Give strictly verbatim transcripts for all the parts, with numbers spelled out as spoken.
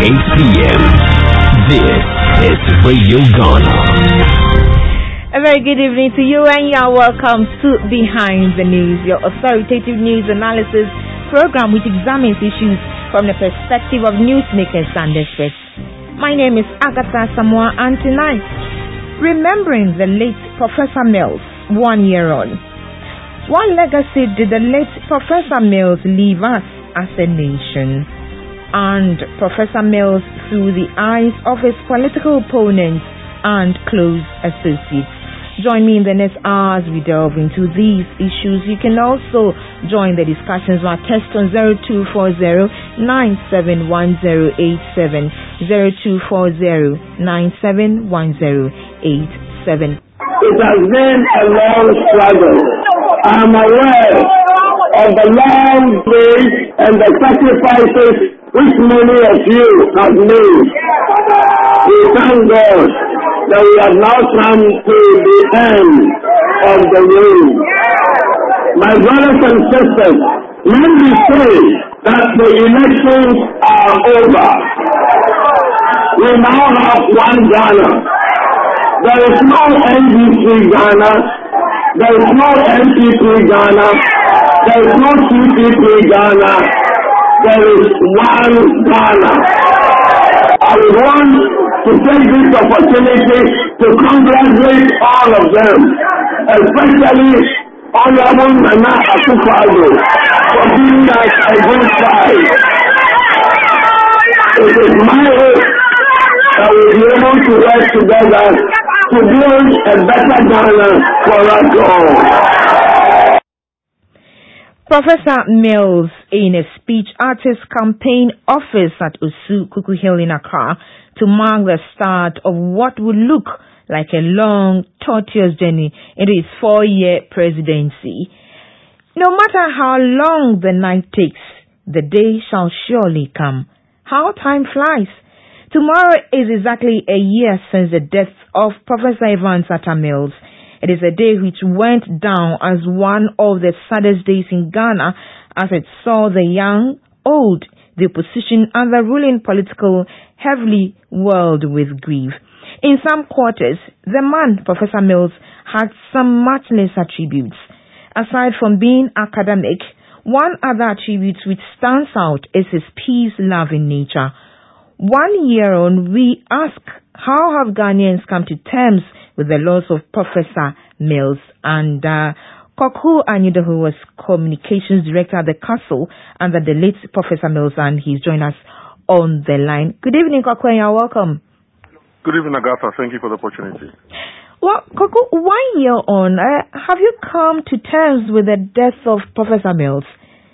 eight p.m. This is Radio Ghana. A very good evening to you and you are welcome to Behind the News, your authoritative news analysis program which examines issues from the perspective of newsmakers and experts. My name is Agatha Samoa, and tonight, remembering the late Professor Mills, one year on. What legacy did the late Professor Mills leave us as a nation? And Professor Mills through the eyes of his political opponents and close associates. Join me in the next hours we delve into these issues. You can also join the discussions via text on zero two four zero nine seven one zero eight seven, zero two four zero nine seven one zero eight seven. It has been a long struggle. I am aware of the long days and the sacrifices which many of you have made. We thank God that we have now come to the end of the road. My brothers and sisters, when we say that the elections are over, we now have one Ghana. There is no N D C Ghana, there is no N P P Ghana, there is no T P P Ghana, there is one Ghana. I would want to take this opportunity to congratulate all of them, especially Honorable Nana Akufo-Addo, for giving us a good fight. It is my hope that we will be able to work together to build a better Ghana for us all. Professor Mills, in a speech at his campaign office at Osu Kuku Hill in Accra, to mark the start of what would look like a long, tortuous journey into his four-year presidency. No matter how long the night takes, the day shall surely come. How time flies. Tomorrow is exactly a year since the death of Professor Evans Atta Mills. It is a day which went down as one of the saddest days in Ghana, as it saw the young, old, the opposition and the ruling political heavily whirled with grief. In some quarters, the man, Professor Mills, had some matchless attributes. Aside from being academic, one other attribute which stands out is his peace-loving nature. One year on, we ask, how have Ghanaians come to terms with the loss of Professor Mills? And uh, Koku Anyido, who was communications director at the castle under the late Professor Mills, and he's joined us on the line. Good evening, Koku, and you're welcome. Good evening, Agatha. Thank you for the opportunity. Well, Koku, one year on, uh, have you come to terms with the death of Professor Mills?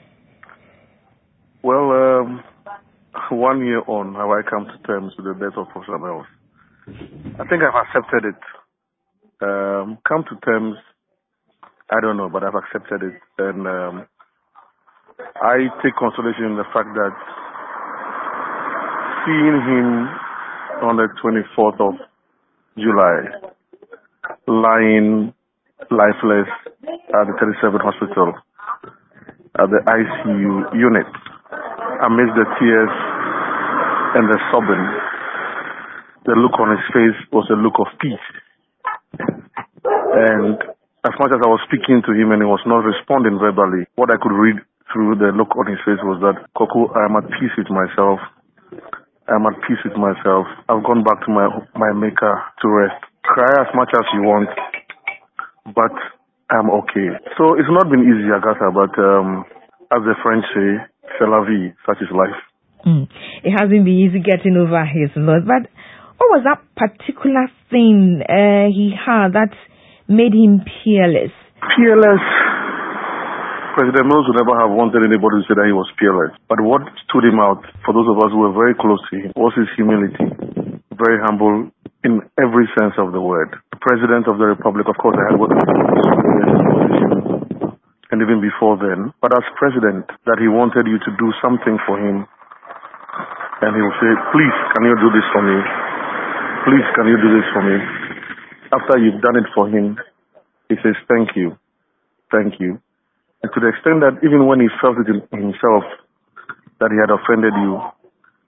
Well, um, one year on, have I come to terms with the death of Professor Mills? I think I've accepted it. Um, come to terms, I don't know, but I've accepted it. And um, I take consolation in the fact that seeing him on the twenty-fourth of July, lying lifeless at the thirty-seventh Hospital, at the I C U unit, amidst the tears and the sobbing, the look on his face was a look of peace. And as much as I was speaking to him and he was not responding verbally, what I could read through the look on his face was that, Koku, I am at peace with myself. I am at peace with myself. I've gone back to my my maker to rest. Cry as much as you want, but I'm okay. So it's not been easy, Agatha, but um, as the French say, c'est la vie, such is life. Mm. It hasn't been easy getting over his loss, but what was that particular thing uh, he had that made him peerless? Peerless. President Mills would never have wanted anybody to say that he was peerless. But what stood him out, for those of us who were very close to him, was his humility. Very humble in every sense of the word. The President of the Republic, of course, I had worked with him for so many years in position, and even before then. But as President, that he wanted you to do something for him, and he would say, please, can you do this for me? Please, can you do this for me? After you've done it for him, he says, thank you, thank you. And to the extent that even when he felt it in himself that he had offended you,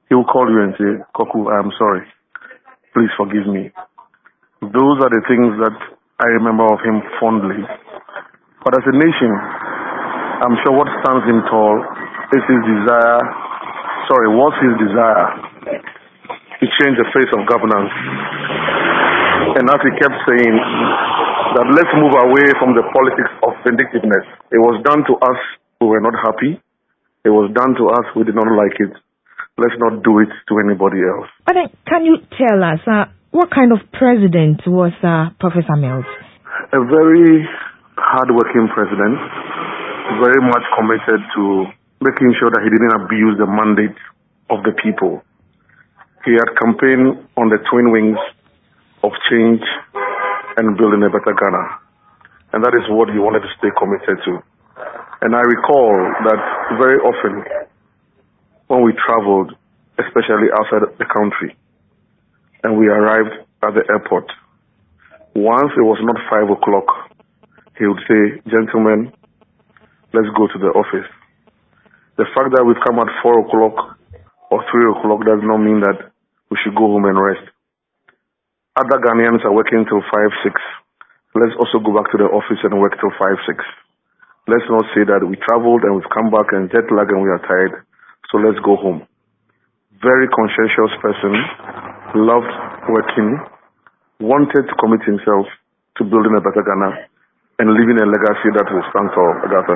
he will call you and say, Koku, I'm sorry. Please forgive me. Those are the things that I remember of him fondly. But as a nation, I'm sure what stands him tall is his desire, sorry, was his desire to change the face of governance. And as he kept saying, that let's move away from the politics of vindictiveness. It was done to us who were not happy. It was done to us who did not like it. Let's not do it to anybody else. But then, can you tell us, uh, what kind of president was uh, Professor Mills? A very hard-working president, very much committed to making sure that he didn't abuse the mandate of the people. He had campaigned on the twin wings of change and building a better Ghana. And that is what he wanted to stay committed to. And I recall that very often when we traveled, especially outside the country, and we arrived at the airport, once it was not five o'clock, he would say, gentlemen, let's go to the office. The fact that we've come at four o'clock or three o'clock does not mean that we should go home and rest. Other Ghanaians are working till five, six. Let's also go back to the office and work till five, six. Let's not say that we traveled and we've come back and jet lag and we are tired, so let's go home. Very conscientious person, loved working, wanted to commit himself to building a better Ghana and leaving a legacy that will stand tall, Agatha.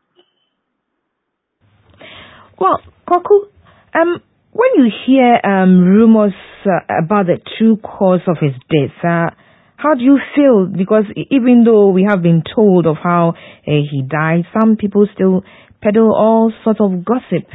Well, Koku, um, when you hear um, rumors uh, about the true cause of his death, uh, how do you feel? Because even though we have been told of how uh, he died, some people still peddle all sorts of gossip.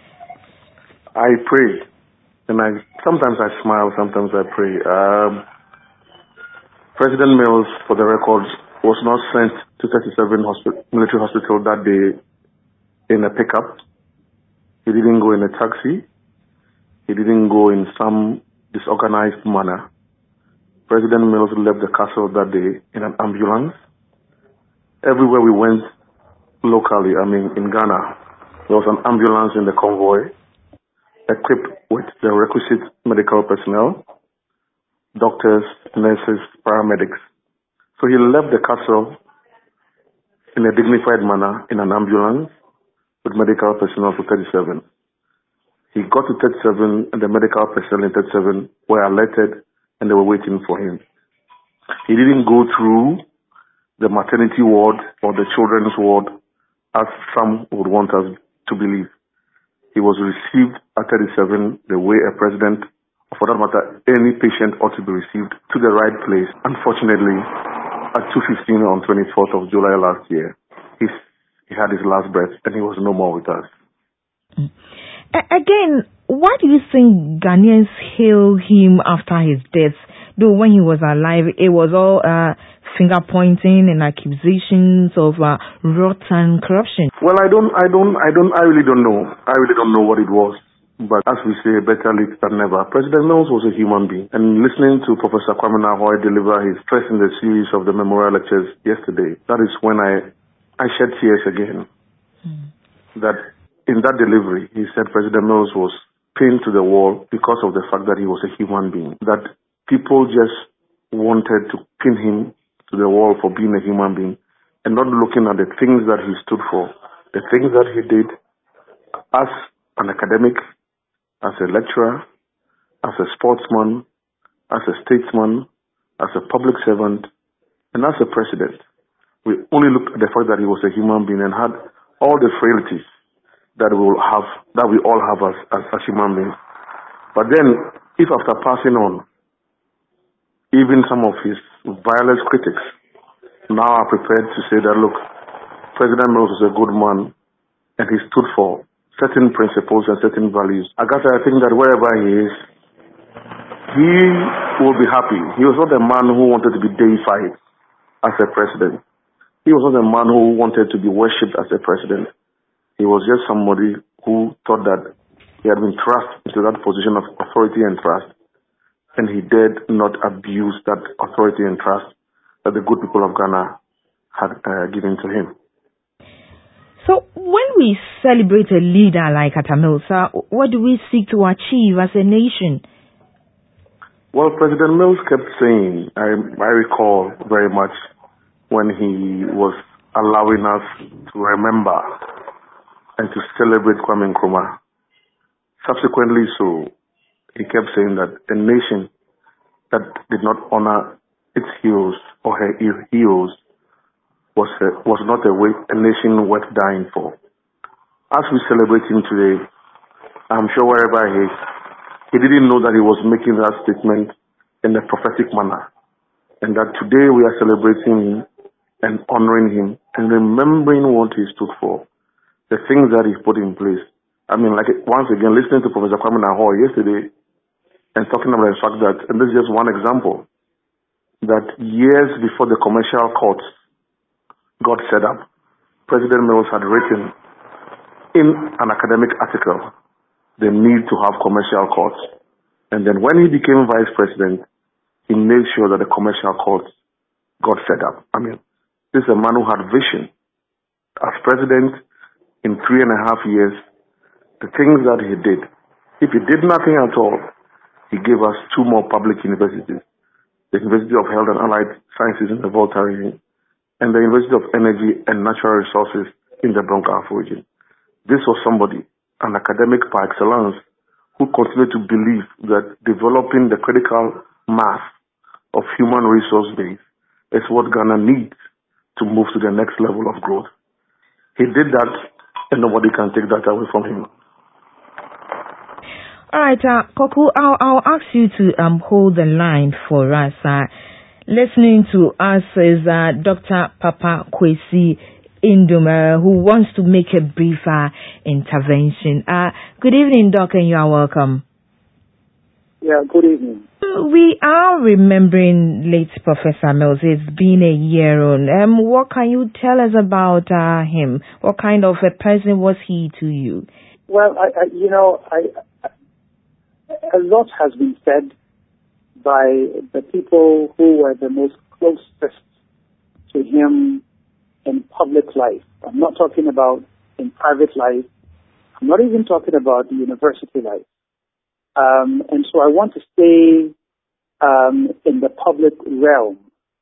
I pray, and I sometimes I smile, sometimes I pray. Um, President Mills, for the records, was not sent to thirty-seven hospi- military hospital that day in a pickup. He didn't go in a taxi. He didn't go in some disorganized manner. President Mills left the castle that day in an ambulance. Everywhere we went locally, I mean in Ghana, there was an ambulance in the convoy equipped with the requisite medical personnel, doctors, nurses, paramedics. So he left the castle in a dignified manner in an ambulance with medical personnel to thirty-seven. He got to thirty-seven and the medical personnel in thirty-seven were alerted and they were waiting for him. He didn't go through the maternity ward or the children's ward as some would want us to believe. He was received at thirty-seven the way a president, or for that matter, any patient ought to be received, to the right place. Unfortunately, at two fifteen on twenty-fourth of July last year, he, he had his last breath and he was no more with us. Mm. Again, why do you think Ghanaians hail him after his death? Though when he was alive, it was all uh, finger pointing and accusations of uh, rot and corruption. Well, I don't, I don't, I don't, I really don't know. I really don't know what it was. But as we say, better late than never. President Mills was a human being. And listening to Professor Kwame Nkrumah deliver his first in the series of the memorial lectures yesterday, that is when I, I shed tears again. Hmm. That in that delivery, he said President Mills was pinned to the wall because of the fact that he was a human being. That people just wanted to pin him to the wall for being a human being and not looking at the things that he stood for, the things that he did as an academic, as a lecturer, as a sportsman, as a statesman, as a public servant, and as a president. We only looked at the fact that he was a human being and had all the frailties that we will have, that we all have as, as, as human beings. But then, if after passing on, even some of his vilest critics now are prepared to say that, look, President Mills was a good man and he stood for certain principles and certain values. Agatha, I think that wherever he is, he will be happy. He was not a man who wanted to be deified as a president. He was not a man who wanted to be worshipped as a president. He was just somebody who thought that he had been thrust into that position of authority and trust, and he dared not abuse that authority and trust that the good people of Ghana had uh, given to him. So when we celebrate a leader like Atta Mills, uh, what do we seek to achieve as a nation? Well, President Mills kept saying, I, I recall very much when he was allowing us to remember and to celebrate Kwame Nkrumah. Subsequently so, he kept saying that a nation that did not honor its heroes or her heroes was a, was not a, way, a nation worth dying for. As we celebrate him today, I'm sure wherever he is, he didn't know that he was making that statement in a prophetic manner, and that today we are celebrating him and honoring him and remembering what he stood for, the things that he put in place. I mean, like once again, listening to Professor Kwame Nahor yesterday and talking about the fact that, and this is just one example, that years before the commercial courts got set up, President Mills had written in an academic article the need to have commercial courts. And then when he became vice president, he made sure that the commercial courts got set up. I mean, this is a man who had vision. As president, in three and a half years, the things that he did, if he did nothing at all, he gave us two more public universities, the University of Health and Allied Sciences in the Volta region, and the University of Energy and Natural Resources in the Bronco-Afo region. This was somebody, an academic par excellence, who continued to believe that developing the critical mass of human resource base is what Ghana needs to move to the next level of growth. He did that, and nobody can take that away from him. All right, uh, Koku, I'll, I'll ask you to um, hold the line for us. Uh, listening to us is uh, Doctor Papa Kwesi Indum, uh, who wants to make a brief uh, intervention. Uh, good evening, Doc, and you are welcome. Yeah, good evening. We are remembering late Professor Mills. It's been a year on. Um, what can you tell us about uh, him? What kind of a person was he to you? Well, I, I, you know, I, I, a lot has been said by the people who were the most closest to him in public life. I'm not talking about in private life. I'm not even talking about the university life. Um, and so I want to stay um, in the public realm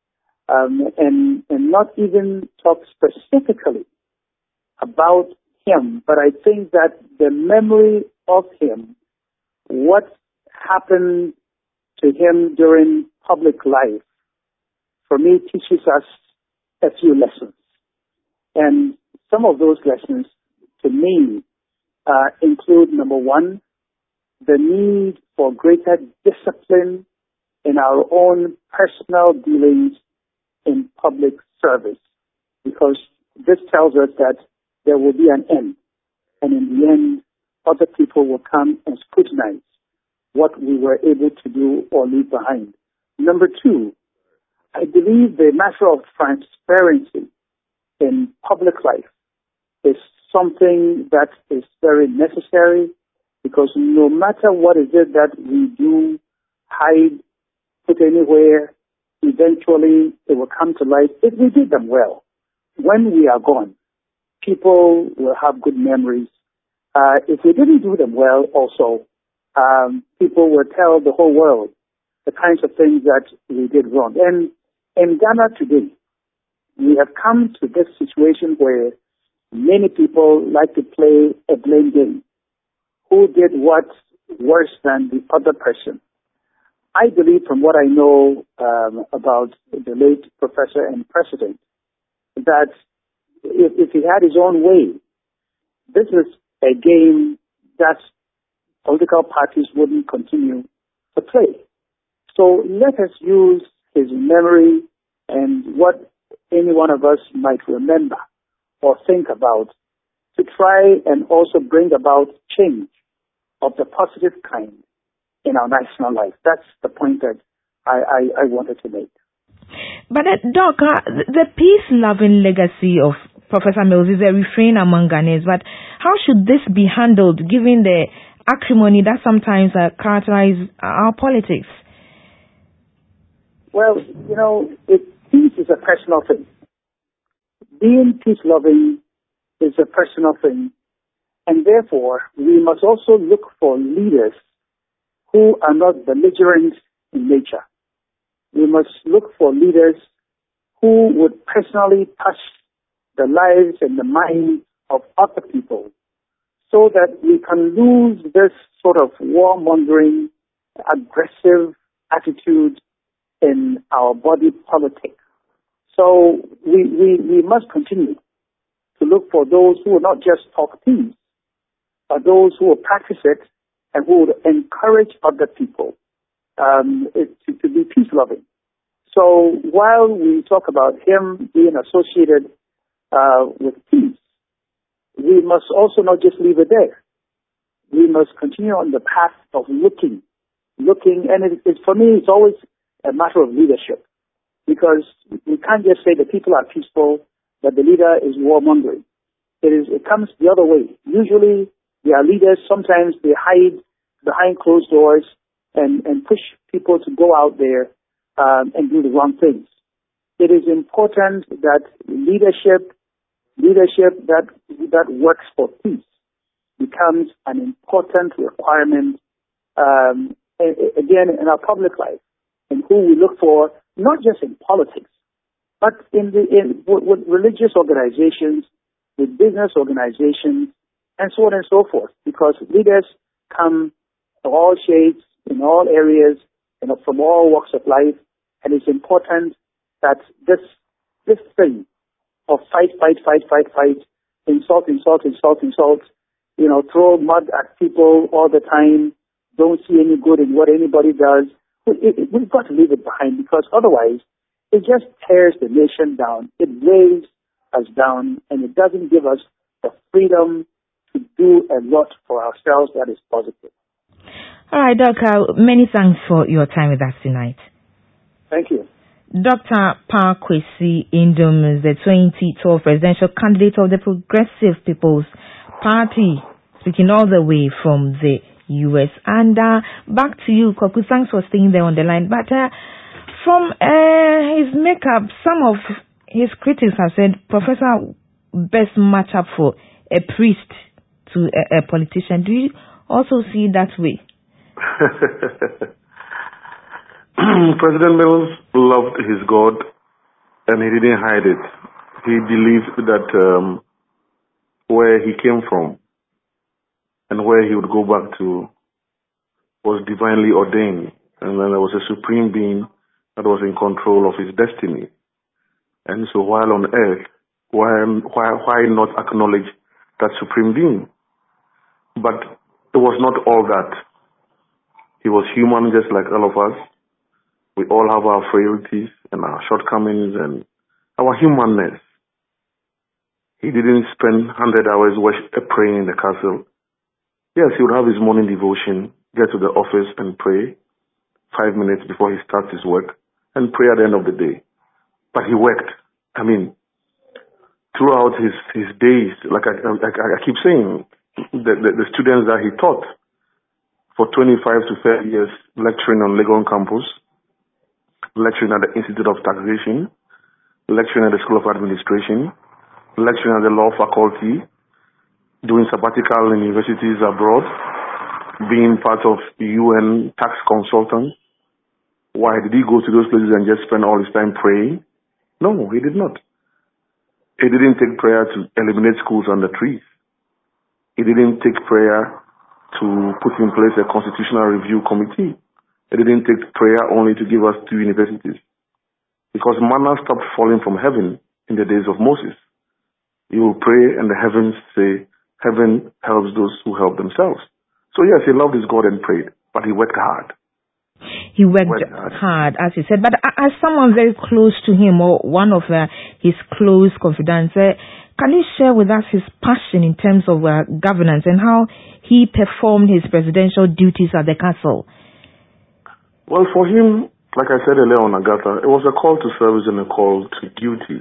um, and, and not even talk specifically about him, but I think that the memory of him, what happened to him during public life, for me teaches us a few lessons. And some of those lessons, to me, uh, include, number one, the need for greater discipline in our own personal dealings in public service, because this tells us that there will be an end, and in the end, other people will come and scrutinize what we were able to do or leave behind. Number two, I believe the matter of transparency in public life is something that is very necessary, because no matter what is it that we do, hide, put anywhere, eventually it will come to light if we did them well. When we are gone, people will have good memories. Uh, if we didn't do them well also, um, people will tell the whole world the kinds of things that we did wrong. And in Ghana today, we have come to this situation where many people like to play a blame game. Who did what worse than the other person? I believe, from what I know um, about the late professor and president, that if, if he had his own way, this is a game that political parties wouldn't continue to play. So let us use his memory and what any one of us might remember or think about to try and also bring about change of the positive kind in our national life. That's the point that I, I, I wanted to make. But uh, Doc, uh, the peace-loving legacy of Professor Mills is a refrain among Ghanaians, but how should this be handled given the acrimony that sometimes uh, characterize our politics? Well, you know, it, peace is a personal thing. Being peace-loving is a personal thing. And therefore, we must also look for leaders who are not belligerent in nature. We must look for leaders who would personally touch the lives and the minds of other people so that we can lose this sort of warmongering, aggressive attitude in our body politic. So we, we, we must continue to look for those who will not just talk peace, but those who will practice it and who would encourage other people um, it, to, to be peace-loving. So while we talk about him being associated uh, with peace, we must also not just leave it there. We must continue on the path of looking, looking, and it, it, for me, it's always a matter of leadership, because we can't just say the people are peaceful, but the leader is warmongering. It is, it comes the other way. Usually, there are leaders, sometimes they hide behind closed doors and, and push people to go out there um, and do the wrong things. It is important that leadership, leadership that that works for peace becomes an important requirement, um, again, in our public life, and who we look for, not just in politics, but in the in with religious organizations, with business organizations, and so on and so forth. Because leaders come of all shades, in all areas, you know, from all walks of life, and it's important that this this thing of fight, fight, fight, fight, fight, insult, insult, insult, insult, you know, throw mud at people all the time, don't see any good in what anybody does. It, it, we've got to leave it behind, because otherwise it just tears the nation down. It weighs us down, and it doesn't give us the freedom to do a lot for ourselves that is positive. All right, Doctor, many thanks for your time with us tonight. Thank you. Doctor Kwesi Indom is the twenty twelve presidential candidate of the Progressive People's Party, speaking all the way from the U S. And uh, back to you, Kwaku. Thanks for staying there on the line. But uh, from uh, his makeup, some of his critics have said Professor best match up for a priest to a, a politician. Do you also see that way? President Mills loved his God, and he didn't hide it. He believed that um, where he came from and where he would go back to was divinely ordained, and then there was a supreme being that was in control of his destiny. And so while on earth, why, why, why not acknowledge that supreme being? But it was not all that. He was human just like all of us. We all have our frailties and our shortcomings and our humanness. He didn't spend one hundred hours praying in the castle. Yes, he would have his morning devotion, get to the office and pray five minutes before he starts his work, and pray at the end of the day. But he worked. I mean, throughout his, his days, like I, I, I keep saying, the, the, the students that he taught for twenty-five to thirty years, lecturing on Legon campus, lecturing at the Institute of Taxation, lecturing at the School of Administration, lecturing at the Law Faculty, doing sabbatical in universities abroad, being part of U N tax consultant. Why did he go to those places and just spend all his time praying? No, he did not. He didn't take prayer to eliminate schools under trees. He didn't take prayer to put in place a constitutional review committee. He didn't take prayer only to give us two universities. Because manna stopped falling from heaven in the days of Moses. You will pray and the heavens say, heaven helps those who help themselves. So yes, he loved his God and prayed, but he worked hard. He worked, worked hard. hard, as you said. But as someone very close to him, or one of uh, his close confidants, uh, can you share with us his passion in terms of uh, governance and how he performed his presidential duties at the castle? Well, for him, like I said earlier on Agatha, it was a call to service and a call to duty.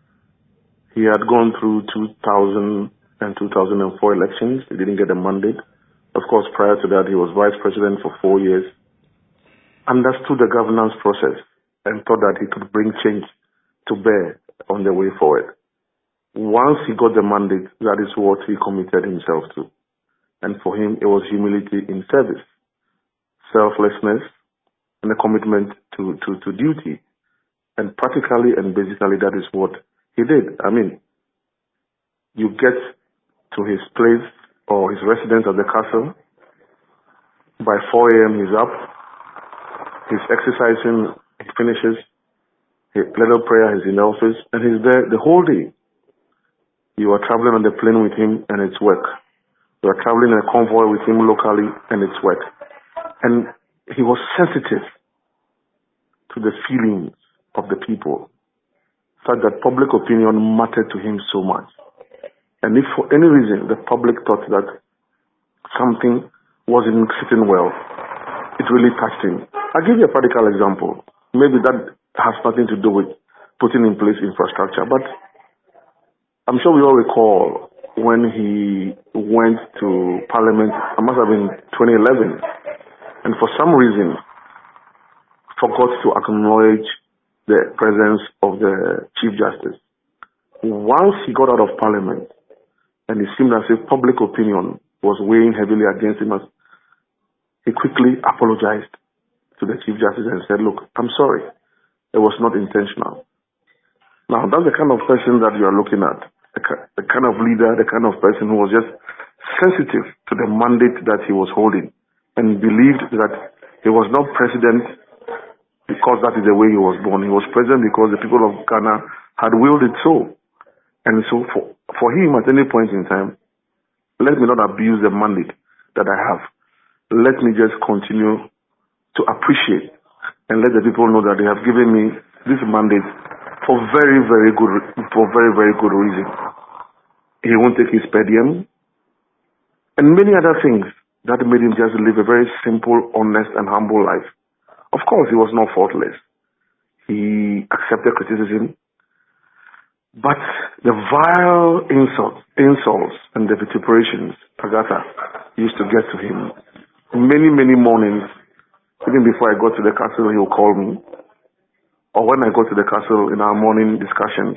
He had gone through two thousand and two thousand four elections. He didn't get a mandate. Of course, prior to that, he was vice president for four years. Understood the governance process and thought that he could bring change to bear on the way forward. Once he got the mandate, that is what he committed himself to. And for him, it was humility in service, selflessness, and a commitment to, to, to duty. And practically and basically, that is what he did. I mean, you get to his place or his residence at the castle. By four a.m. he's up. He's exercising. He finishes. His little prayer. He's in the office. And he's there the whole day. You are traveling on the plane with him and it's work. You are traveling in a convoy with him locally and it's work. And he was sensitive to the feelings of the people, such that public opinion mattered to him so much. And if for any reason the public thought that something wasn't sitting well, it really touched him. I'll give you a practical example. Maybe that has nothing to do with putting in place infrastructure, but I'm sure we all recall when he went to Parliament, it must have been twenty eleven, and for some reason forgot to acknowledge the presence of the Chief Justice. Once he got out of Parliament, and it seemed as if public opinion was weighing heavily against him, he quickly apologized to the Chief Justice and said, look, I'm sorry, it was not intentional. Now, that's the kind of person that you are looking at, the kind of leader, the kind of person who was just sensitive to the mandate that he was holding and believed that he was not president because that is the way he was born. He was president because the people of Ghana had willed it so. And so for, for him at any point in time, let me not abuse the mandate that I have. Let me just continue to appreciate and let the people know that they have given me this mandate for very, very good, for very, very good reason. He won't take his per diem and many other things that made him just live a very simple, honest, and humble life. Of course, he was not faultless. He accepted criticism, but the vile insults, insults and the vituperations Agatha used to get to him. Many, many mornings, even before I got to the castle, he would call me. Or when I go to the castle in our morning discussions,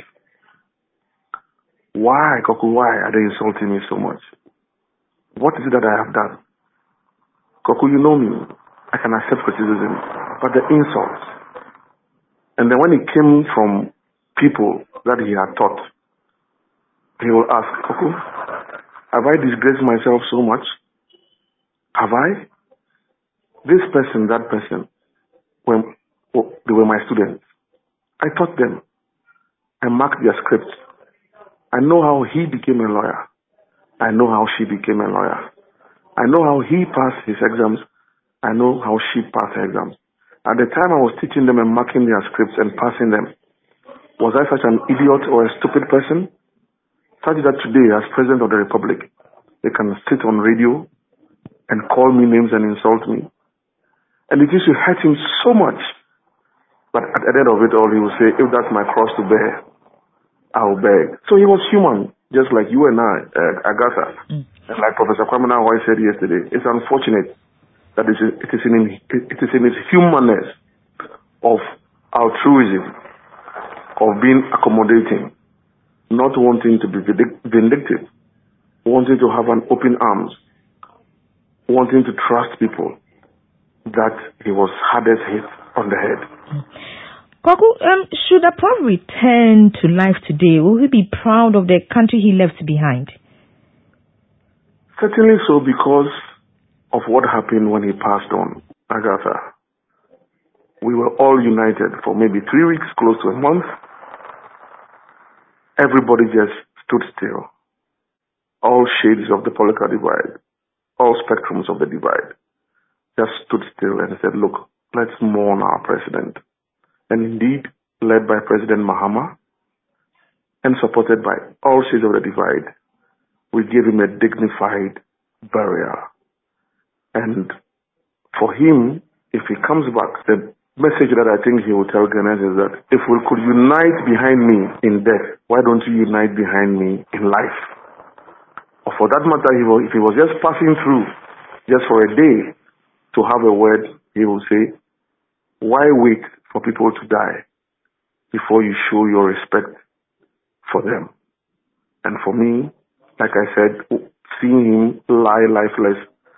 why, Koku, why are they insulting me so much? What is it that I have done? Koku, you know me. I can accept criticism, but the insults. And then when it came from people that he had taught, he will ask, Koku, have I disgraced myself so much? Have I? This person, that person, when oh, they were my students, I taught them. I marked their scripts. I know how he became a lawyer. I know how she became a lawyer. I know how he passed his exams. I know how she passed her exams. At the time I was teaching them and marking their scripts and passing them, was I such an idiot or a stupid person? Such that today, as President of the Republic, they can sit on radio and call me names and insult me. And it used to hurt him so much. But at the end of it all, he would say, if that's my cross to bear, I'll bear. So he was human, just like you and I, uh, Agatha. Mm. And like Professor Kwame Nkrumah said yesterday, it's unfortunate that it is, it is, in, it is in his humanness of altruism, of being accommodating, not wanting to be vindictive, wanting to have an open arms, wanting to trust people, that he was hardest hit on the head. Kwaku, um, should a Prof return to life today, will he be proud of the country he left behind? Certainly so, because of what happened when he passed on, Agatha. We were all united for maybe three weeks, close to a month. Everybody just stood still. All shades of the political divide, all spectrums of the divide, just stood still and said, look, let's mourn our president. And indeed, led by President Mahama and supported by all shades of the divide, we gave him a dignified burial. And for him, if he comes back, the message that I think he will tell Ghanaians is that if we could unite behind me in death, why don't you unite behind me in life? Or for that matter, if he was just passing through, just for a day, to have a word, he will say, why wait for people to die before you show your respect for them? And for me, like I said, seeing him lie lifeless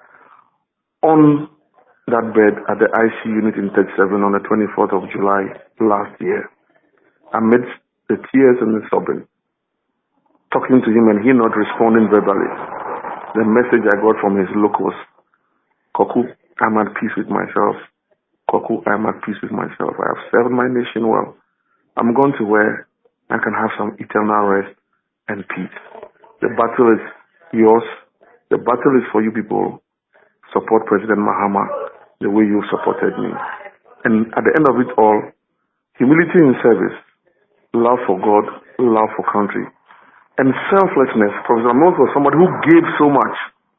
on that bed at the I C U unit in thirty-seven on the twenty-fourth of July last year, amidst the tears and the sobbing, talking to him and he not responding verbally, the message I got from his look was, Koku, I'm at peace with myself. Koku, I'm at peace with myself. I have served my nation well. I'm going to where I can have some eternal rest and peace. The battle is yours. The battle is for you people. Support President Mahama the way you supported me. And at the end of it all, humility in service, love for God, love for country, and selflessness. Professor Mills was somebody who gave so much.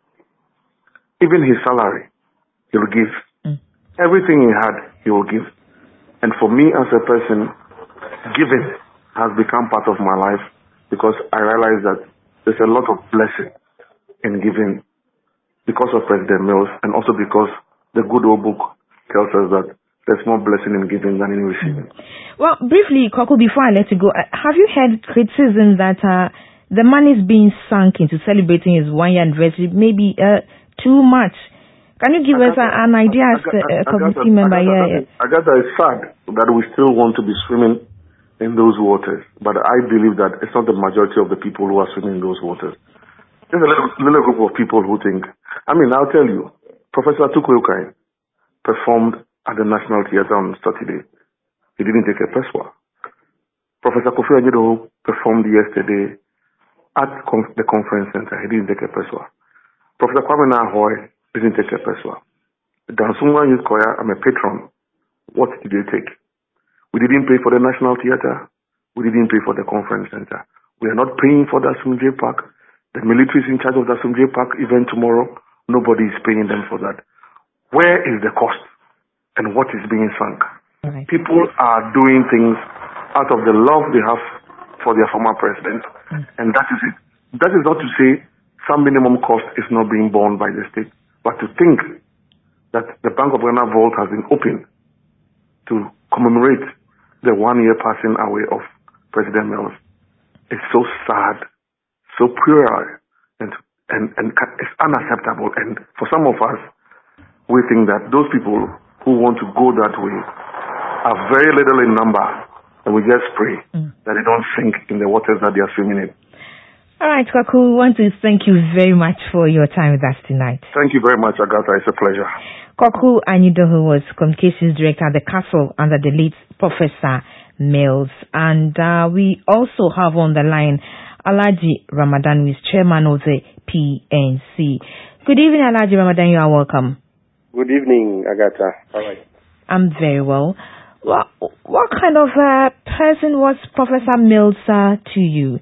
Even his salary, he will give. Mm. Everything he had, he will give. And for me as a person, giving has become part of my life because I realize that there's a lot of blessing in giving because of President Mills, and also because the good old book tells us that there's more blessing in giving than in receiving. Well, briefly, Koku, before I let you go, have you heard criticism that uh, the money is being sunk into celebrating his one-year anniversary, maybe uh, too much? Can you give Agatha, us a, an idea as a, a committee member here? Agatha, it's sad that we still want to be swimming in those waters, but I believe that it's not the majority of the people who are swimming in those waters. There's a little, little group of people who think, I mean, I'll tell you, Professor Tukwuka performed at the National Theatre on Saturday. He didn't take a peswa. Professor Kofi Anyedo performed yesterday at conf- the conference center. He didn't take a peswa. Professor Kwame Nahoy didn't take a peswa. Dansumwa Youth Choir, I'm a patron. What did they take? We didn't pay for the National Theatre. We didn't pay for the conference center. We are not paying for the Asumje Park. The military is in charge of the Asumje Park event tomorrow. Nobody is paying them for that. Where is the cost and what is being sunk? Right. People are doing things out of the love they have for their former president, mm. and that is it. That is not to say some minimum cost is not being borne by the state, but to think that the Bank of Ghana vault has been opened to commemorate the one-year passing away of President Mills is so sad, so puerile, and, and, and it's unacceptable. And for some of us, we think that those people who want to go that way are very little in number, and we just pray mm. that they don't sink in the waters that they are swimming in. All right, Koku, we want to thank you very much for your time with us tonight. Thank you very much, Agatha. It's a pleasure. Koku Anyedo, who was Communications Director at the Castle under the late Professor Mills. And uh, we also have on the line Alhaji Ramadan, who is Chairman of the P N C. Good evening, Alhaji Ramadan. You are welcome. Good evening, Agatha. How are you? I'm very well. What, what kind of uh, person was Professor Mills uh, to you?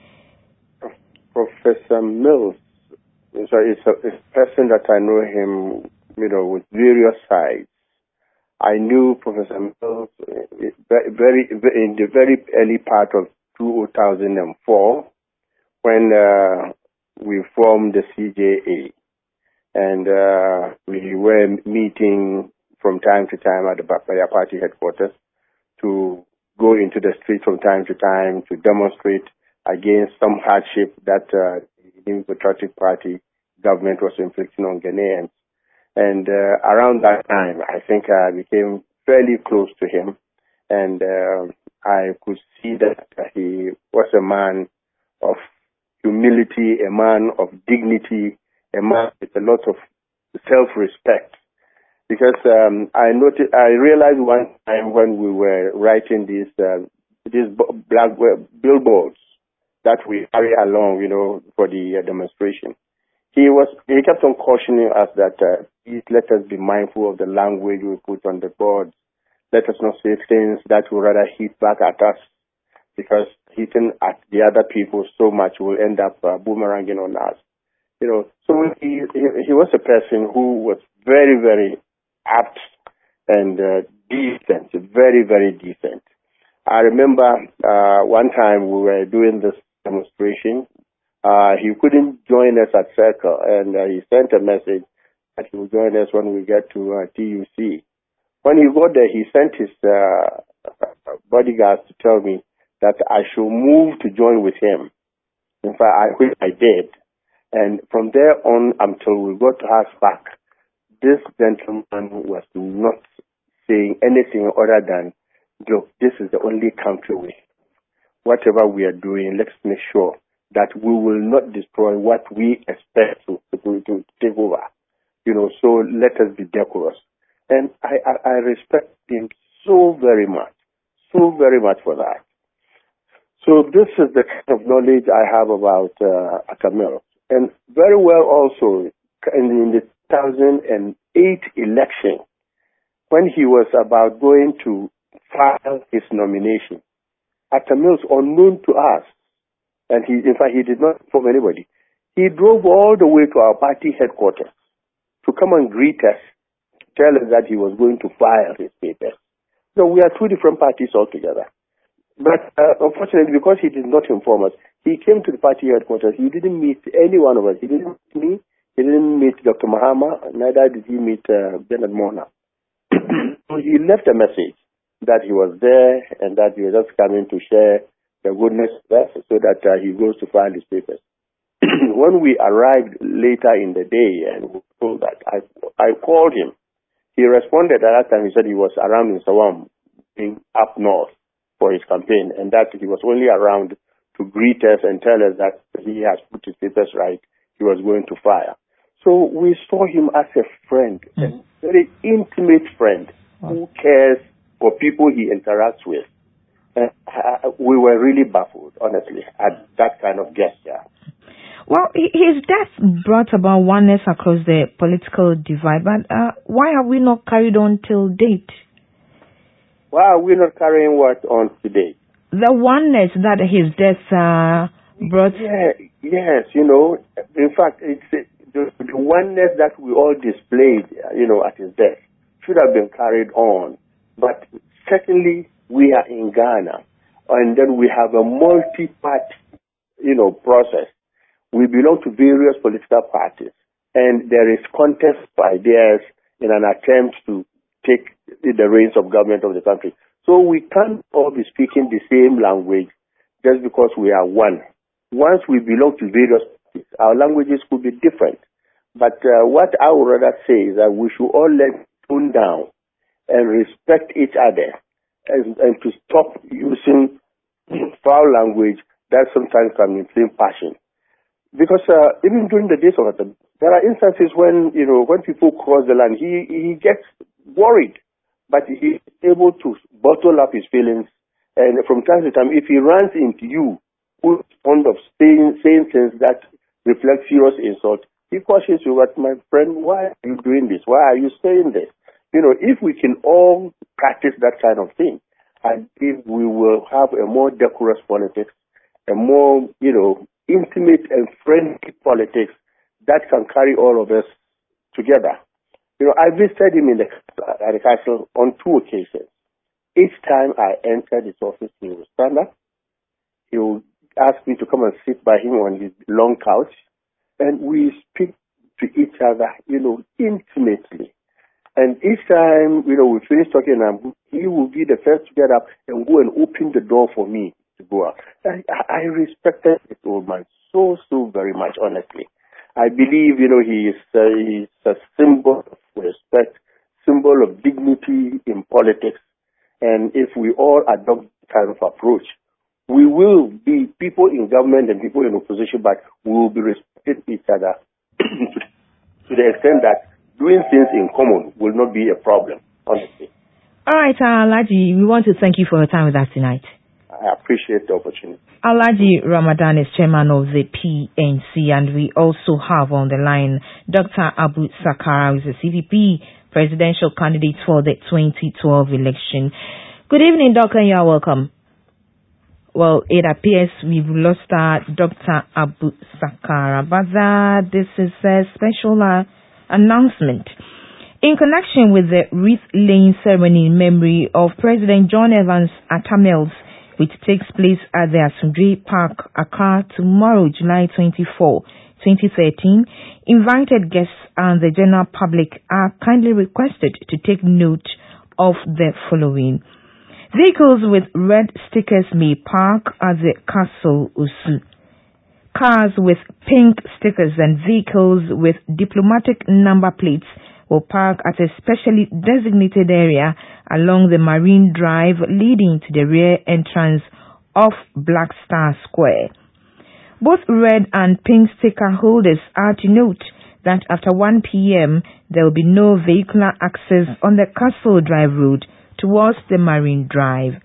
Professor Mills, so it's a, it's a person that I know him, you know, with various sides. I knew Professor Mills very, very in the very early part of two thousand four when uh, we formed the C J A. And uh, we were meeting from time to time at the Bapaya Party headquarters to go into the street from time to time to demonstrate against some hardship that uh, the New Patriotic Party government was inflicting on Ghanaians. And uh, around that time, I think I became fairly close to him. And uh, I could see that he was a man of humility, a man of dignity, a man with a lot of self-respect. Because um, I noticed, I realized one time when we were writing these uh, these black billboards that we carry along, you know, for the uh, demonstration, he was he kept on cautioning us that uh, please let us be mindful of the language we put on the boards. Let us not say things that will rather hit back at us, because hitting at the other people so much will end up uh, boomeranging on us. You know, so he, he he was a person who was very, very apt and uh, decent, very, very decent. I remember uh, one time we were doing this demonstration. Uh, he couldn't join us at Circle, and uh, he sent a message that he would join us when we get to uh, T U C. When he got there, he sent his uh, bodyguards to tell me that I should move to join with him. In fact, I which I did. And from there on until we got to house back, this gentleman was not saying anything other than, look, this is the only country we have. Whatever we are doing, let's make sure that we will not destroy what we expect to, to, to take over. You know, so let us be decorous. And I, I, I respect him so very much, so very much for that. So this is the kind of knowledge I have about uh, Atta Mills. And very well also in, in the two thousand eight election, when he was about going to file his nomination, Atta Mills, unknown to us, and he, in fact, he did not inform anybody, he drove all the way to our party headquarters to come and greet us, tell us that he was going to file his papers. So we are two different parties altogether. But uh, unfortunately, because he did not inform us, he came to the party headquarters. He didn't meet any one of us. He didn't meet me. He didn't meet Doctor Mahama. Neither did he meet uh, Bernard Mona. So he left a message that he was there and that he was just coming to share the goodness with us so that uh, he goes to file his papers. When we arrived later in the day and we were told that, I, I called him. He responded at that time. He said he was around in Sawam, being up north for his campaign, and that he was only around to greet us and tell us that he has put his papers right, he was going to fire. So we saw him as a friend, mm. a very intimate friend wow. who cares for people he interacts with. And uh, we were really baffled, honestly, at that kind of gesture. Well, his death brought about oneness across the political divide, but uh, why have we not carried on till date? Why are we not carrying what on today? The oneness that his death uh, brought. Yeah, yes, you know, in fact, it's uh, the, the oneness that we all displayed, you know, at his death should have been carried on. But secondly, we are in Ghana, and then we have a multi-party, you know, process. We belong to various political parties, and there is contest of ideas in an attempt to take the reins of government of the country. So we can't all be speaking the same language just because we are one. Once we belong to various parties, our languages could be different. But uh, what I would rather say is that we should all let tone down and respect each other and, and to stop using foul language that sometimes can inflame passion. Because uh, even during the days of it, there are instances when, you know, when people cross the line, he, he gets worried, but he is able to bottle up his feelings. And from time to time, if he runs into you, who's fond of saying, saying things that reflect serious insult, he cautions you, but my friend, why are you doing this? Why are you saying this? You know, if we can all practice that kind of thing, I think we will have a more decorous politics, a more, you know, intimate and friendly politics that can carry all of us together. You know, I visited him in the, at the castle on two occasions. Each time I entered his office, he would stand up. He would ask me to come and sit by him on his long couch, and we speak to each other, you know, intimately. And each time, you know, we finish talking, and he will be the first to get up and go and open the door for me to go out. I, I respected this old man so, so very much, honestly. I believe, you know, he is uh, he's a symbol of respect, symbol of dignity in politics. And if we all adopt this kind of approach, we will be people in government and people in opposition, but we will be respecting each other to the extent that doing things in common will not be a problem, honestly. All right, uh, Alhaji, we want to thank you for your time with us tonight. I appreciate the opportunity. Alhaji Ramadan is chairman of the P N C, and we also have on the line Doctor Abu Sakara, who is a C V P presidential candidate for the twenty twelve election. Good evening, Doctor, and you are welcome. Well, it appears we've lost uh, Doctor Abu Sakara, but uh, this is a special uh, announcement. In connection with the wreath-laying ceremony in memory of President John Evans Atta Mills, which takes place at the Asundwe Park, Accra, tomorrow, July twenty-fourth, twenty thirteen, invited guests and the general public are kindly requested to take note of the following. Vehicles with red stickers may park at the Castle Osu. Cars with pink stickers and vehicles with diplomatic number plates will park at a specially designated area along the Marine Drive leading to the rear entrance of Black Star Square. Both red and pink sticker holders are to note that after one p.m. there will be no vehicular access on the Castle Drive road towards the Marine Drive.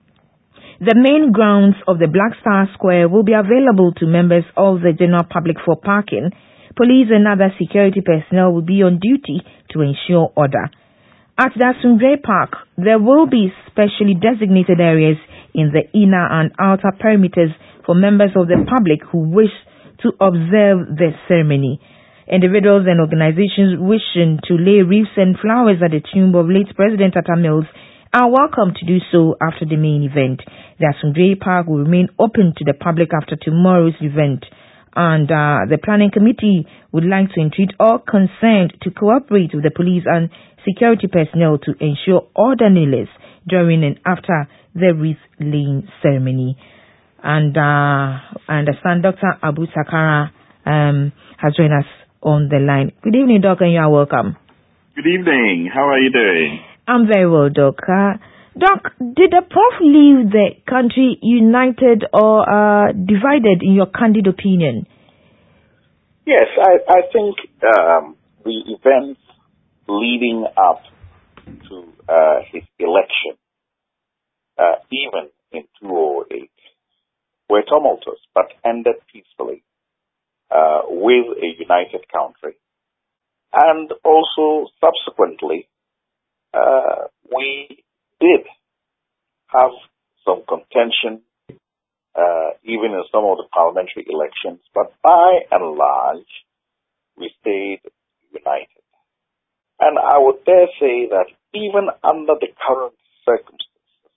The main grounds of the Black Star Square will be available to members of the general public for parking. Police and other security personnel will be on duty to ensure order. At the Asumdre Park, there will be specially designated areas in the inner and outer perimeters for members of the public who wish to observe the ceremony. Individuals and organizations wishing to lay wreaths and flowers at the tomb of late President Atta Mills are welcome to do so after the main event. The Asumdre Park will remain open to the public after tomorrow's event, and uh, the planning committee would like to entreat all concerned to cooperate with the police and security personnel to ensure orderliness during and after the wreath laying ceremony. And uh, I understand Doctor Abu Sakara um, has joined us on the line. Good evening, Doc, and you are welcome. Good evening. How are you doing? I'm very well, Doc. Uh, Doc, did the Prof leave the country united or uh, divided in your candid opinion? Yes, I, I think um, the events leading up to uh, his election, uh, even in two thousand eight, were tumultuous but ended peacefully uh, with a united country. And also, subsequently, uh, we did have some contention, uh, even in some of the parliamentary elections, but by and large, we stayed united. And I would dare say that even under the current circumstances,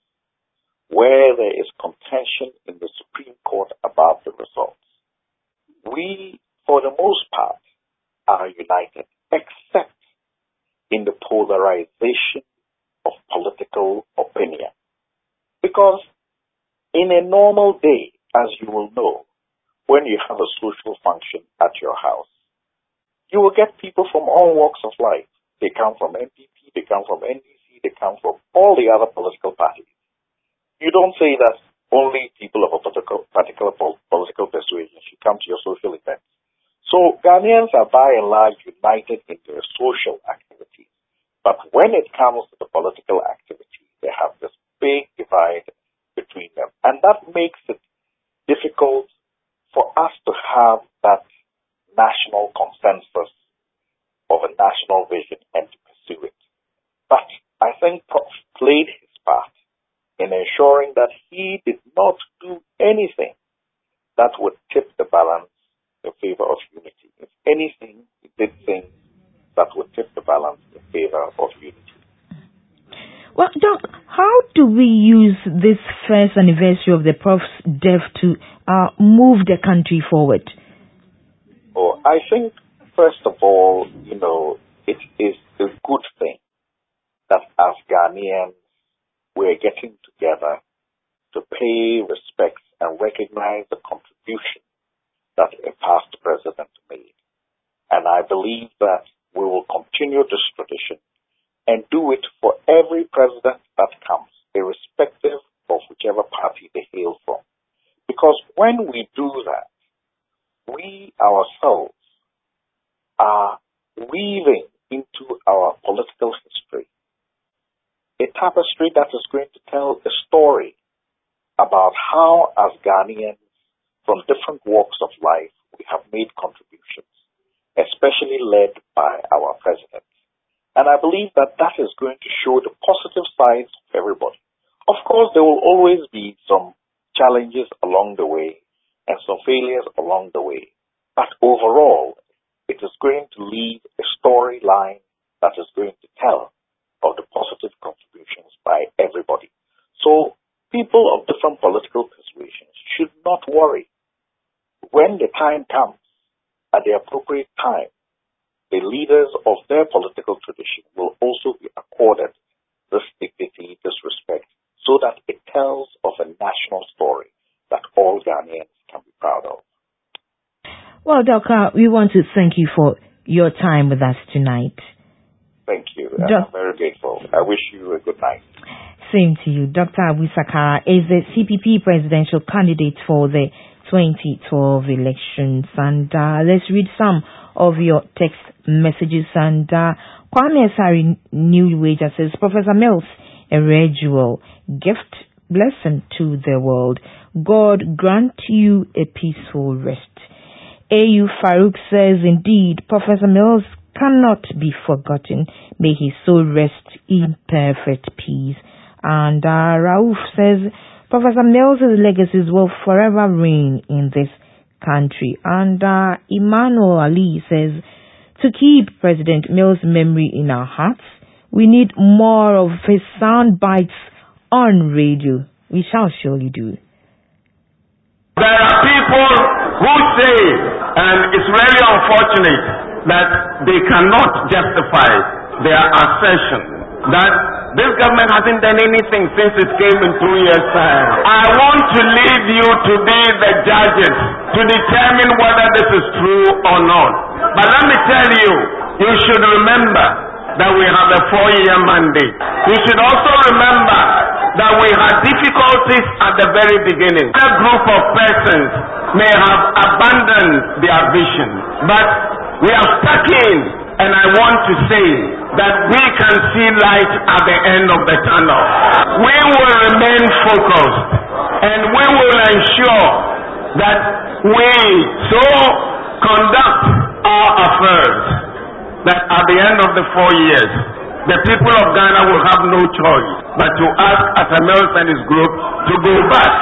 where there is contention in the Supreme Court about the results, we, for the most part, are united, except in the polarization of political opinion. Because in a normal day, as you will know, when you have a social function at your house, you will get people from all walks of life. They come from N P P, they come from N D C, they come from all the other political parties. You don't say that only people of a particular, particular political persuasion should come to your social events. So Ghanaians are by and large united in their social activities. But when it comes to the political activity, they have this big divide between them. And that makes it difficult for us to have that national consensus of a national vision and to pursue it. But I think Prof played his part in ensuring that he did not do anything that would tip the balance in favor of unity. If anything, he did things that would tip the balance in favor of unity. Well, Doc, how do we use this first anniversary of the Prof's death to uh, move the country forward? Oh, I think, first of all, you know, it is a good thing that as Ghanaians, we're getting together to pay respects and recognize the contribution that a past president made. And I believe that we will continue this tradition and do it for every president that comes, irrespective of whichever party they hail from. Because when we do that, we ourselves are weaving into our political history a tapestry that is going to tell a story about how, as Ghanaians from different walks of life, we have made contributions, especially led by our president. And I believe that that is going to show the positive sides of everybody. Of course, there will always be some challenges along the way and some failures along the way. But overall, it is going to leave a storyline that is going to tell of the positive contributions by everybody. So people of different political persuasions should not worry. When the time comes, at the appropriate time, the leaders of their political tradition will also be accorded this dignity, this respect, so that it tells of a national story that all Ghanaians can be proud of. Well, Doctor, we want to thank you for your time with us tonight. Thank you. Doc- I'm very grateful. I wish you a good night. Same to you. Doctor Abu Sakara is the C P P presidential candidate for the twenty twelve elections. And uh, let's read some of your text messages. And uh, Kwame Asari New Wager says, Professor Mills, a rare jewel, gift, blessing to the world. God grant you a peaceful rest. A U Farouk says, indeed, Professor Mills cannot be forgotten. May his soul rest in perfect peace. And uh, Rauf says, Professor Mills' legacies will forever reign in this country. And uh, Emmanuel Ali says, to keep President Mills' memory in our hearts, we need more of his sound bites on radio. We shall surely do. There are people who say, and it's really unfortunate, that they cannot justify their assertion that this government hasn't done anything since it came in two years' time. I want to leave you to be the judges to determine whether this is true or not. But let me tell you, you should remember that we have a four-year mandate. You should also remember that we had difficulties at the very beginning. A group of persons may have abandoned their vision, but we have stuck in, and I want to say that we can see light at the end of the tunnel. We will remain focused, and we will ensure that we so conduct our affairs that at the end of the four years, the people of Ghana will have no choice but to ask Atta Mills and his group to go back.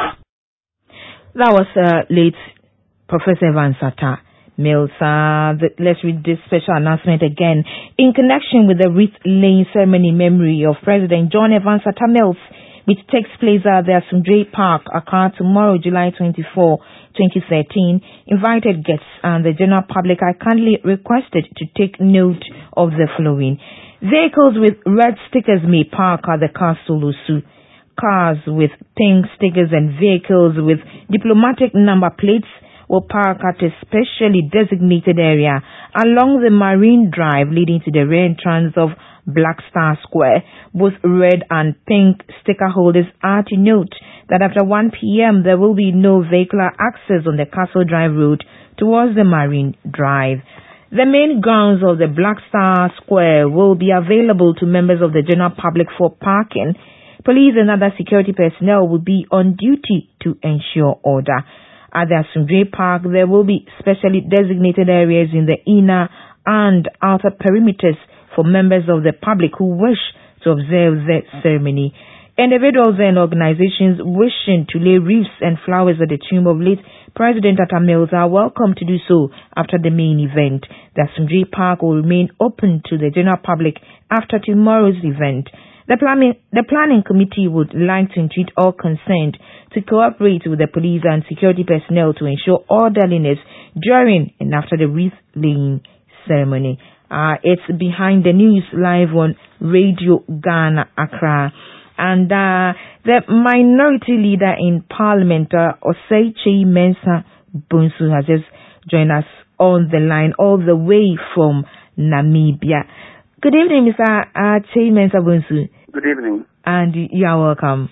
That was uh, late Professor Evans Atta Mills. Uh, the, let's read this special announcement again. In connection with the wreath-laying ceremony in memory of President John Evans Atta Mills, which takes place at the Asumdwe Park, Accra, tomorrow, July twenty-fourth, twenty thirteen, invited guests and the general public are kindly requested to take note of the following. Vehicles with red stickers may park at the Castle Osu. Cars with pink stickers and vehicles with diplomatic number plates will park at a specially designated area along the Marine Drive leading to the rear entrance of Black Star Square. Both red and pink sticker holders are to note that after one p.m. there will be no vehicular access on the Castle Drive road towards the Marine Drive. The main grounds of the Black Star Square will be available to members of the general public for parking. Police and other security personnel will be on duty to ensure order. At the Asumdwe Park, there will be specially designated areas in the inner and outer perimeters for members of the public who wish to observe the ceremony. Individuals and organizations wishing to lay wreaths and flowers at the tomb of late President Atta Mills are welcome to do so after the main event. The Asumdwe Park will remain open to the general public after tomorrow's event. The planning, the planning committee would like to entreat all concerned to cooperate with the police and security personnel to ensure orderliness during and after the wreath-laying ceremony. Uh, it's Behind the News live on Radio Ghana Accra. And uh, the minority leader in Parliament, uh, Osei Mensa Bunsu, has just joined us on the line all the way from Namibia. Good evening, Mister Uh, Mensa Bunsu. Good evening. And you are welcome.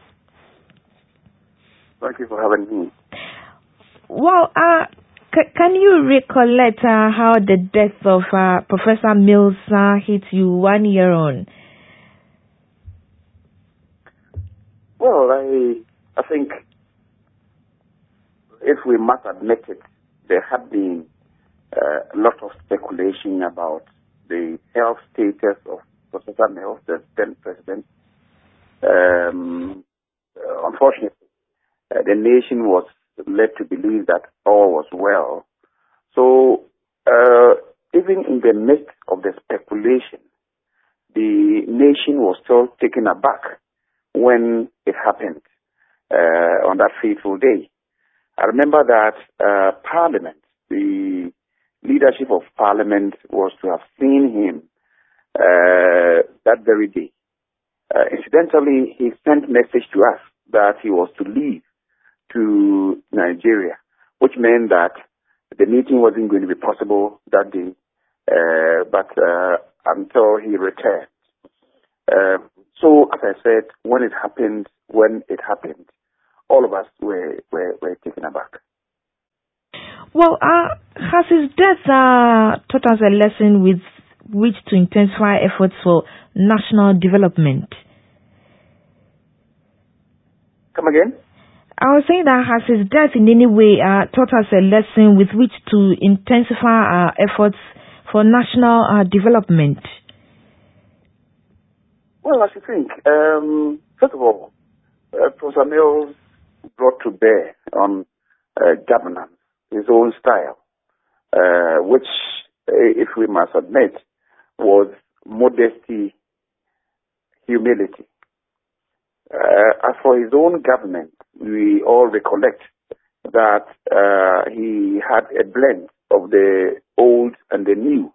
Thank you for having me. Well, uh, c- can you recollect uh, how the death of uh, Professor Mills uh, hit you one year on? Well, I I think if we must admit it, there had been uh, a lot of speculation about the health status of Professor Mills, the then president. Um, uh, unfortunately, uh, the nation was led to believe that all was well. So, uh, even in the midst of the speculation, the nation was still taken aback when it happened uh, on that fateful day. I remember that uh, Parliament, the leadership of Parliament, was to have seen him uh, that very day. Uh, incidentally, he sent message to us that he was to leave to Nigeria, which meant that the meeting wasn't going to be possible that day, uh, but uh, until he returned. Uh, so, as I said, when it happened, when it happened, all of us were, were, were taken aback. Well, uh, has his death uh, taught us a lesson with which to intensify efforts for national development? Come again? I was saying that has his death in any way uh, taught us a lesson with which to intensify our efforts for national uh, development? Well, I should think. Um, first of all, uh, Professor Mills brought to bear on uh, governance his own style, uh, which, if we must admit, was modesty, humility. Uh, as for his own government, we all recollect that uh, he had a blend of the old and the new,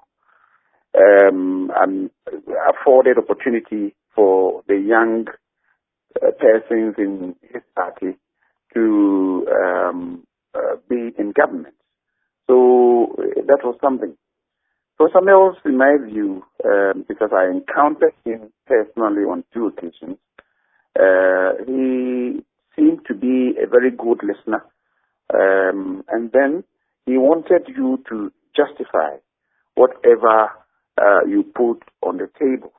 um, and afforded opportunity for the young uh, persons in his party to um, uh, be in government. So uh, that was something. Professor Mills, in my view, um, because I encountered him personally on two occasions, uh, he seemed to be a very good listener. Um, and then he wanted you to justify whatever uh, you put on the table.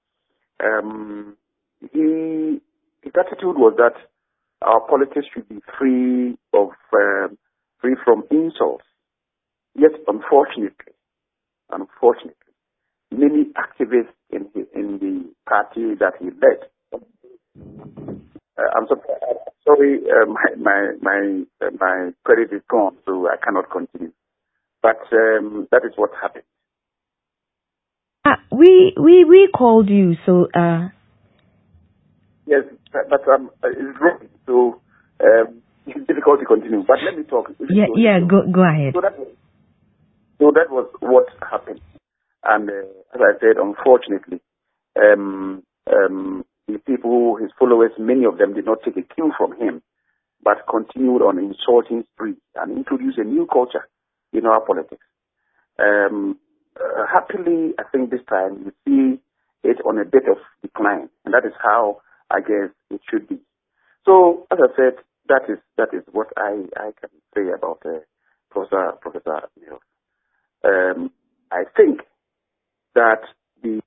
Um, he, his attitude was that our politics should be free of uh, free from insults. Yet, unfortunately, unfortunately, many activists in his, in the party that he led. Uh, I'm, so, I'm sorry, uh, my my my, uh, my credit is gone, so I cannot continue. But um, that is what happened. Uh, we we we called you, so. Uh... Yes, but um, it's wrong, so um, it's difficult to continue. But let me talk. Yeah, so, yeah, so, go go ahead. So that was, so that was what happened, and uh, as I said, unfortunately, um, um, the people, his followers, many of them did not take a cue from him, but continued on insulting spree and introduced a new culture in our politics. Um, uh, happily, I think this time you see it on a bit of decline, and that is how I guess it should be. So, as I said, that is that is what I, I can say about uh, Professor Professor Mills. Um, I think that the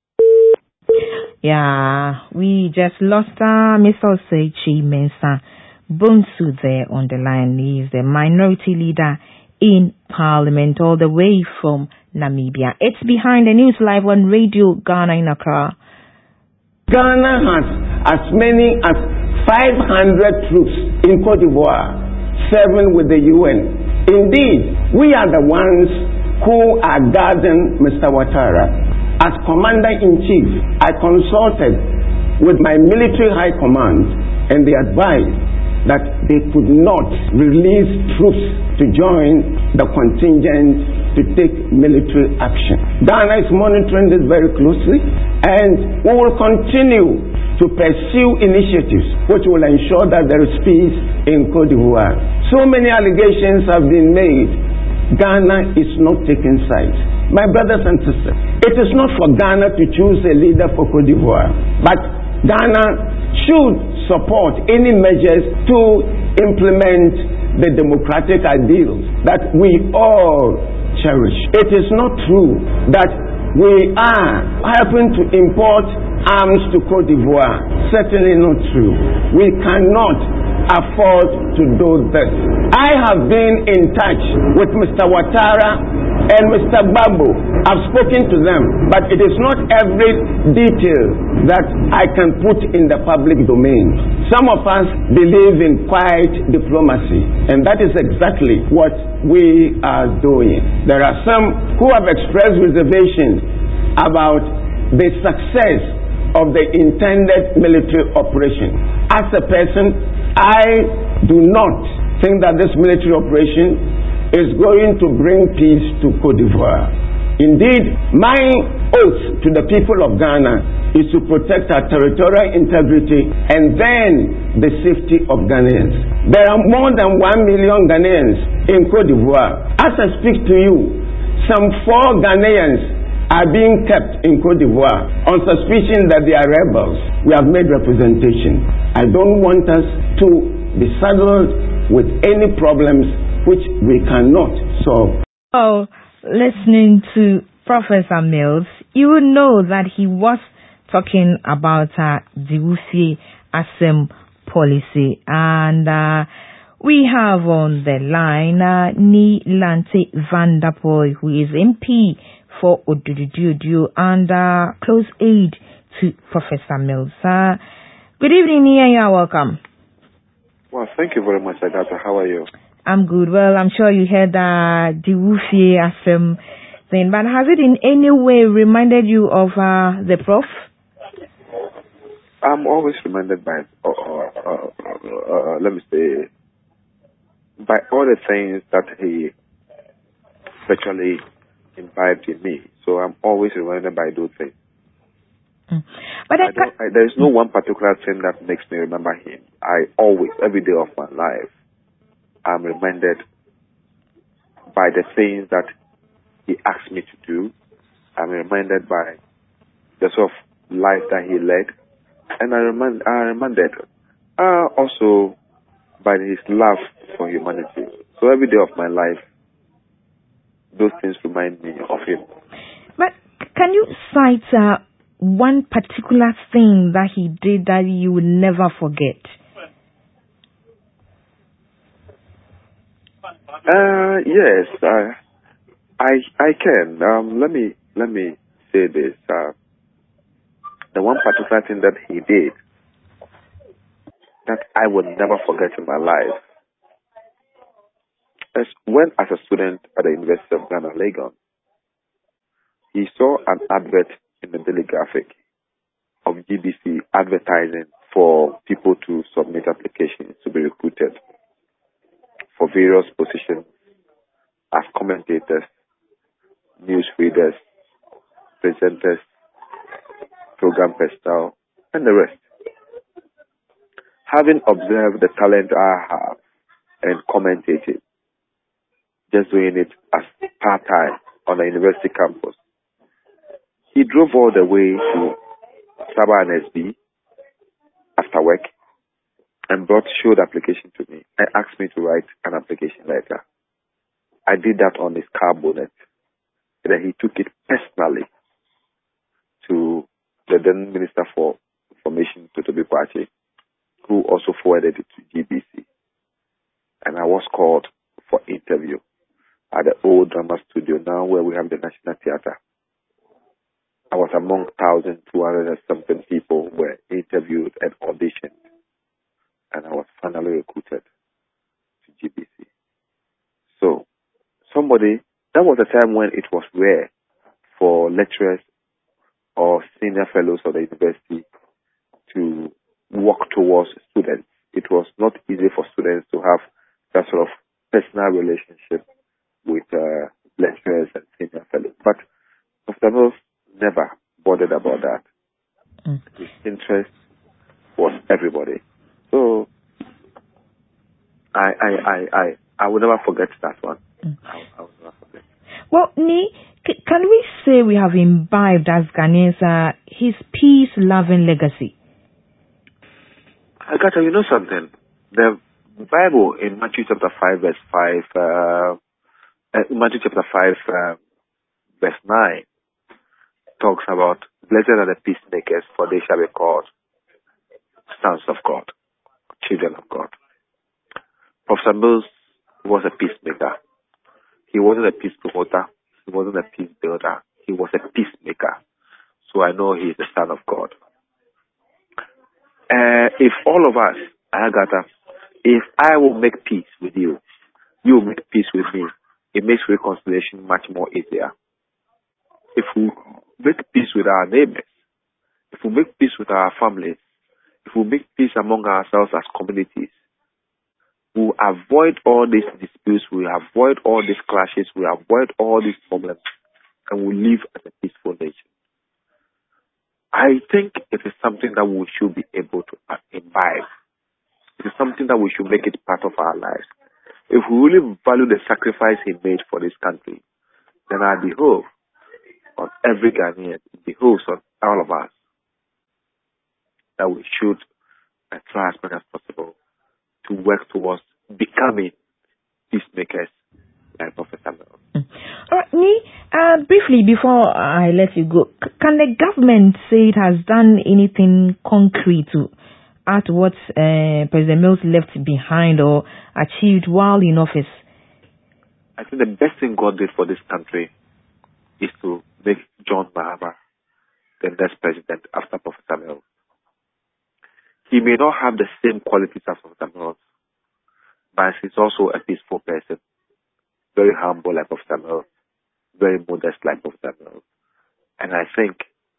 yeah, we just lost uh, Mister Osechi Mensah Bonsu there on the line. He is the minority leader in Parliament, all the way from Namibia. It's Behind the News live on Radio Ghana in Accra. Ghana has as many as five hundred troops in Cote d'Ivoire, seven with the U N. Indeed, we are the ones who are guarding Mister Ouattara. As Commander-in-Chief, I consulted with my military high command, and they advised that they could not release troops to join the contingent to take military action. Ghana is monitoring this very closely, and we will continue to pursue initiatives which will ensure that there is peace in Cote d'Ivoire. So many allegations have been made. Ghana is not taking sides. My brothers and sisters, it is not for Ghana to choose a leader for Cote d'Ivoire, but Ghana should support any measures to implement the democratic ideals that we all cherish. It is not true that we are helping to import arms to Cote d'Ivoire. Certainly not true. We cannot afford to do this. I have been in touch with Mister Ouattara and Mister Gbagbo. I've spoken to them, but it is not every detail that I can put in the public domain. Some of us believe in quiet diplomacy, and that is exactly what we are doing. There are some who have expressed reservations about the success of the intended military operation. As a person, I do not think that this military operation is going to bring peace to Cote d'Ivoire. Indeed, my oath to the people of Ghana is to protect our territorial integrity and then the safety of Ghanaians. There are more than one million Ghanaians in Cote d'Ivoire. As I speak to you, some four Ghanaians are being kept in Cote d'Ivoire on suspicion that they are rebels. We have made representation. I don't want us to be saddled with any problems which we cannot solve. Oh, listening to Professor Mills, you will know that he was talking about uh, the Wufie Assem policy. And uh, we have on the line uh, Nilante Van der Poel, who is M P for Odududu and uh, close aide to Professor Mills. Uh, good evening, Nia. You are welcome. Well, thank you very much, Agatha. How are you? I'm good. Well, I'm sure you heard uh, the Wufie Assem thing, but has it in any way reminded you of uh, the Prof? I'm always reminded by, uh, uh, uh, uh, let me say, by all the things that he virtually imbibed in me. So I'm always reminded by those things. Mm. But I I don't, I, there is no one particular thing that makes me remember him. I always, every day of my life, I'm reminded by the things that he asked me to do. I'm reminded by the sort of life that he led. And I remind, I'm reminded uh, also by his love for humanity. So every day of my life, those things remind me of him. But can you cite uh, one particular thing that he did that you will never forget? Uh, yes, I, I, I can. Um, let me let me say this. Uh, the one particular thing that he did that I will never forget in my life is when, as a student at the University of Ghana, Legon, he saw an advert in the Daily Graphic of G B C advertising for people to submit applications to be recruited for various positions as commentators, news readers, presenters, program personnel, and the rest. Having observed the talent I have and commentated, just doing it as part-time on a university campus, he drove all the way to Saba and S B after work and brought showed application to me and asked me to write an application letter. I did that on his car bonnet. And then he took it personally to the then Minister for Information, Totobi Kwache, who also forwarded it to G B C. And I was called for interview at the old drama studio now where we have the National Theatre. I was among one thousand two hundred and something people who were interviewed and auditioned. And I was finally recruited to G B C. So, somebody, that was a time when it was rare for lecturers or senior fellows of the university to work towards students. It was not easy for students to have that sort of personal relationship with uh, lecturers and senior fellows. But Doctor Mills never bothered about that. Mm. His interest was everybody. So I I I I, I will never forget that one. Mm. I, I will never forget. Well, Ni, c- can we say we have imbibed as Ghanaians uh, his peace-loving legacy? Agatha, you know something? The Bible in Matthew chapter five, verse five, uh, uh, Matthew chapter five, uh, verse nine, talks about blessed are the peacemakers, for they shall be called sons of God, children of God. Professor Mills was a peacemaker. He wasn't a peace promoter. He wasn't a peace builder. He was a peacemaker. So I know he is the son of God. Uh, if all of us, Agatha, if I will make peace with you, you will make peace with me, it makes reconciliation much more easier. If we make peace with our neighbors, if we make peace with our families, if we make peace among ourselves as communities, we will avoid all these disputes, we will avoid all these clashes, we will avoid all these problems, and will live as a peaceful nation. I think it is something that we should be able to imbibe. It is something that we should make it part of our lives. If we really value the sacrifice he made for this country, then I behoove on every Ghanaian, it behoves on all of us that we should uh, try as much as possible to work towards becoming peacemakers like Professor Mills. Mm. All right, Ni, uh, briefly before I let you go, c- can the government say it has done anything concrete to add to what uh, President Mills left behind or achieved while in office? I think the best thing God did for this country is to make John Mahama the next president after Professor Mills. He may not have the same qualities as Professor Mills, but he's also a peaceful person, very humble like Professor Mills, very modest like Professor Mills. And I think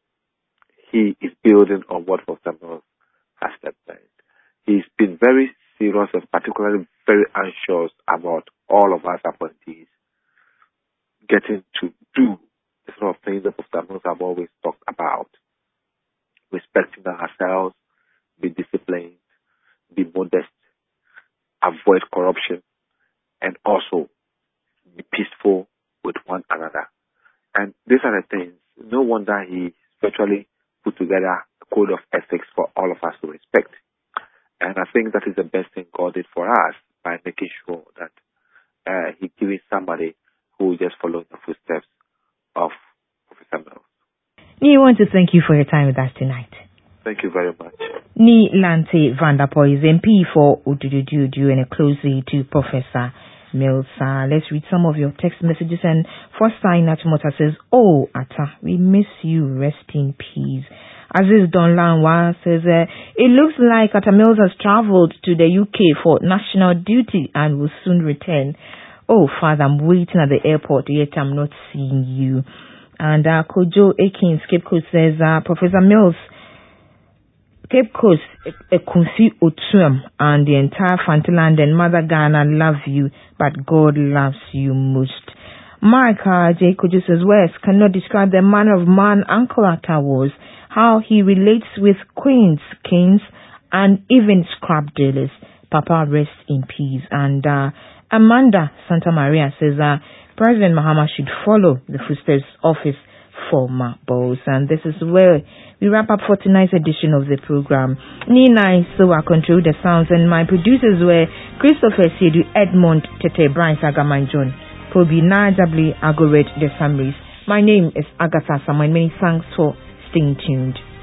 he is building on what Professor Mills has left behind. He's been very serious and particularly very anxious about all of us appointees getting to do the sort of things that Professor Mills have always talked about. Respecting ourselves, be disciplined, be modest, avoid corruption, and also be peaceful with one another. And these are the things. No wonder he virtually put together a code of ethics for all of us to respect. And I think that is the best thing God did for us by making sure that uh, he gives somebody who will just follow in the footsteps of Professor Mills. Ni, want to thank you for your time with us tonight. Thank you very much. Ni Lante Vanderpoel is M P for Odududu and a closely to Professor Mills. Uh, let's read some of your text messages. And first sign Nachimota says, "Oh, Atta, we miss you. Rest in peace." Aziz Donlanwa says, uh, "It looks like Atta Mills has traveled to the U K for national duty and will soon return. Oh, Father, I'm waiting at the airport, yet I'm not seeing you." And uh, Kojo Akins, Cape Coast, says, uh, "Professor Mills, Cape Coast, Ekunsi Otuam, and the entire Fantaland and Mother Ghana love you, but God loves you most." Mark uh, J. Kojo says, "West cannot describe the manner of man Uncle Atta was, how he relates with queens, kings, and even scrap dealers. Papa, rest in peace." And uh, Amanda Santa Maria says, uh, "President Mahama should follow the footsteps of his former boss." And this is where we wrap up for tonight's edition of the program. Nina so I control the sounds, and my producers were Christopher Siedu, Edmond Tete, Brian Sagaman John, Kobe Najabli, Agoret, the summaries. My name is Agatha Samuel. Many thanks for staying tuned.